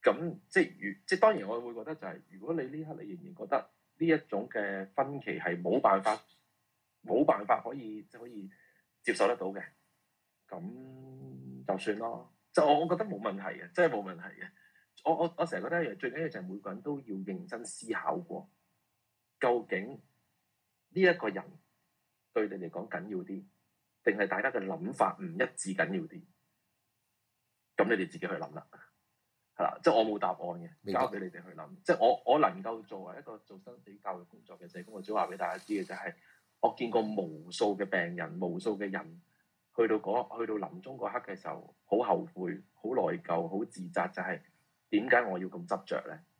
咁即係當然，我會覺得就係、如果你呢刻你仍然覺得呢一種嘅分歧係冇辦法可以接受得到嘅，咁就算咯。就我覺得冇問題嘅，真係冇問題嘅。我成日覺得一樣最緊要就係每個人都要認真思考過，究竟呢一個人對你嚟講緊要啲，定係大家嘅諗法唔一致緊要啲？咁你哋自己去諗啦。係啦，即係我冇答案嘅，交俾你哋去諗。即係我能夠作為一個做生死教育工作嘅社工，我只話俾大家知嘅就係，我見過無數嘅病人、無數嘅人去到臨終嗰刻嘅時候，好後悔、好內疚、好自責，就係點解我要咁執着咧？